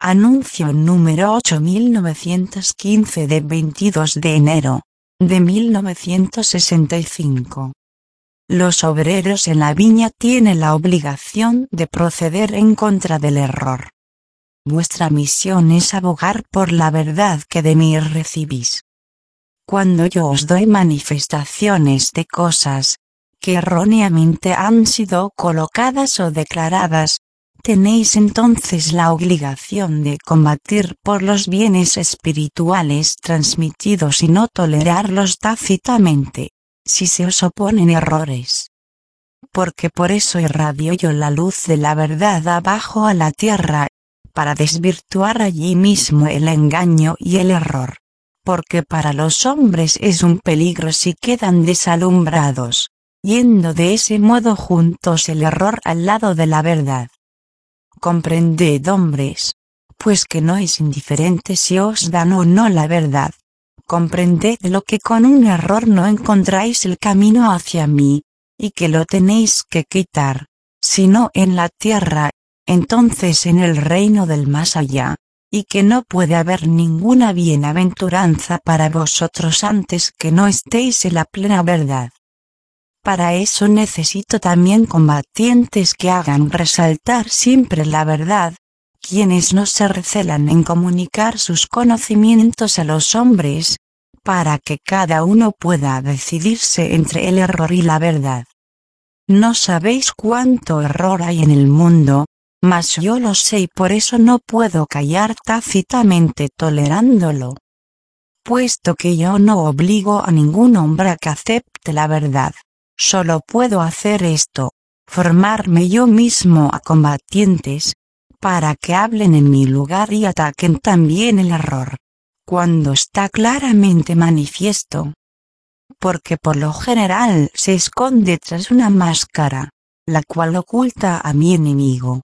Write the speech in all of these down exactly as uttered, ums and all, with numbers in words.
Anuncio número ocho mil novecientos quince de veintidós de enero de mil novecientos sesenta y cinco. Los obreros en la viña tienen la obligación de proceder en contra del error. Vuestra misión es abogar por la verdad que de mí recibís. Cuando yo os doy manifestaciones de cosas que erróneamente han sido colocadas o declaradas, tenéis entonces la obligación de combatir por los bienes espirituales transmitidos y no tolerarlos tácitamente, si se os oponen errores. Porque por eso irradio yo la luz de la verdad abajo a la tierra, para desvirtuar allí mismo el engaño y el error. Porque para los hombres es un peligro si quedan desalumbrados, yendo de ese modo juntos el error al lado de la verdad. Comprended, hombres, pues que no es indiferente si os dan o no la verdad. Comprended lo que con un error no encontráis el camino hacia mí, y que lo tenéis que quitar, si no en la tierra, entonces en el reino del más allá, y que no puede haber ninguna bienaventuranza para vosotros antes que no estéis en la plena verdad. Para eso necesito también combatientes que hagan resaltar siempre la verdad, quienes no se recelan en comunicar sus conocimientos a los hombres, para que cada uno pueda decidirse entre el error y la verdad. No sabéis cuánto error hay en el mundo, mas yo lo sé y por eso no puedo callar tácitamente tolerándolo. Puesto que yo no obligo a ningún hombre a que acepte la verdad, solo puedo hacer esto, formarme yo mismo a combatientes, para que hablen en mi lugar y ataquen también el error, cuando está claramente manifiesto. Porque por lo general se esconde tras una máscara, la cual oculta a mi enemigo.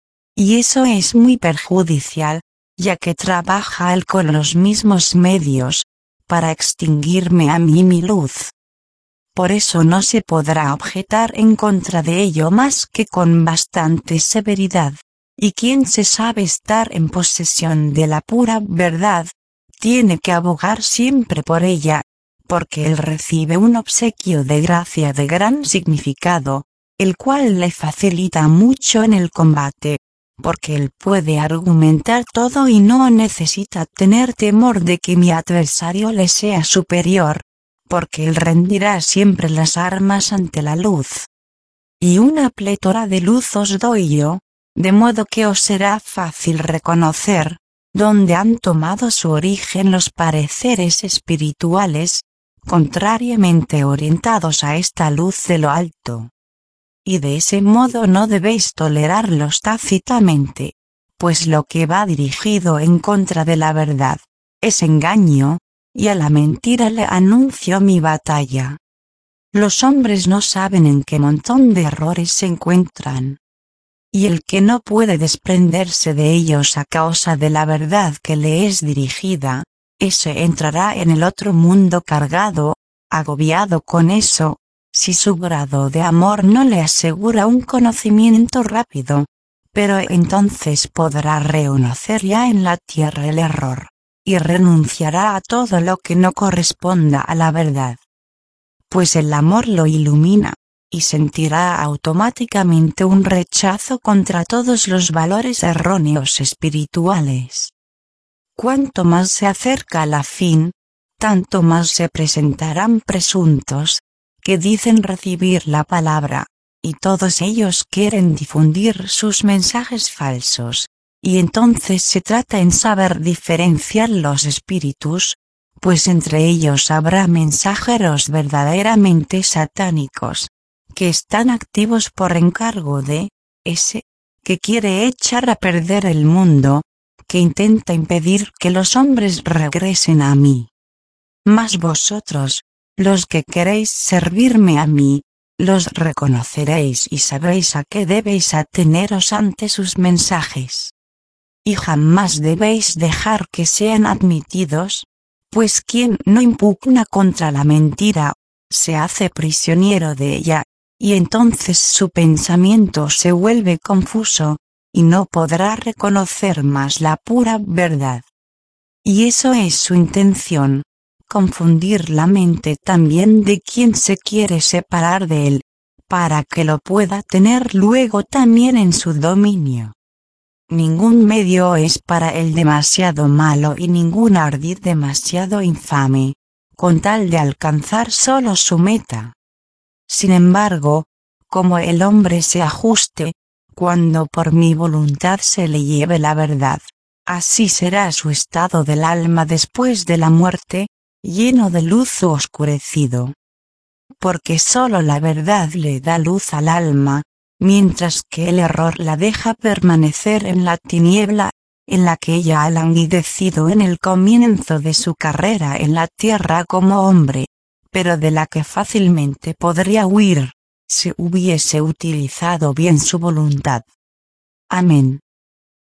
Y eso es muy perjudicial, ya que trabaja él con los mismos medios, para extinguirme a mí mi luz. Por eso no se podrá objetar en contra de ello más que con bastante severidad, y quien se sabe estar en posesión de la pura verdad, tiene que abogar siempre por ella, porque él recibe un obsequio de gracia de gran significado, el cual le facilita mucho en el combate, porque él puede argumentar todo y no necesita tener temor de que mi adversario le sea superior, porque él rendirá siempre las armas ante la luz. Y una plétora de luz os doy yo, de modo que os será fácil reconocer dónde han tomado su origen los pareceres espirituales, contrariamente orientados a esta luz de lo alto. Y de ese modo no debéis tolerarlos tácitamente, pues lo que va dirigido en contra de la verdad es engaño, y a la mentira le anuncio mi batalla. Los hombres no saben en qué montón de errores se encuentran. Y el que no puede desprenderse de ellos a causa de la verdad que le es dirigida, ese entrará en el otro mundo cargado, agobiado con eso, si su grado de amor no le asegura un conocimiento rápido, pero entonces podrá reconocer ya en la tierra el error, y renunciará a todo lo que no corresponda a la verdad. Pues el amor lo ilumina, y sentirá automáticamente un rechazo contra todos los valores erróneos espirituales. Cuanto más se acerca a la fin, tanto más se presentarán presuntos, que dicen recibir la palabra, y todos ellos quieren difundir sus mensajes falsos, y entonces se trata en saber diferenciar los espíritus, pues entre ellos habrá mensajeros verdaderamente satánicos, que están activos por encargo de ese, que quiere echar a perder el mundo, que intenta impedir que los hombres regresen a mí. Mas vosotros, los que queréis servirme a mí, los reconoceréis y sabréis a qué debéis ateneros ante sus mensajes. Y jamás debéis dejar que sean admitidos, pues quien no impugna contra la mentira, se hace prisionero de ella, y entonces su pensamiento se vuelve confuso, y no podrá reconocer más la pura verdad. Y eso es su intención, confundir la mente también de quien se quiere separar de él, para que lo pueda tener luego también en su dominio. Ningún medio es para él demasiado malo y ningún ardid demasiado infame, con tal de alcanzar solo su meta. Sin embargo, como el hombre se ajuste, cuando por mi voluntad se le lleve la verdad, así será su estado del alma después de la muerte, lleno de luz o oscurecido. Porque sólo la verdad le da luz al alma, mientras que el error la deja permanecer en la tiniebla, en la que ella ha languidecido en el comienzo de su carrera en la tierra como hombre, pero de la que fácilmente podría huir, si hubiese utilizado bien su voluntad. Amén.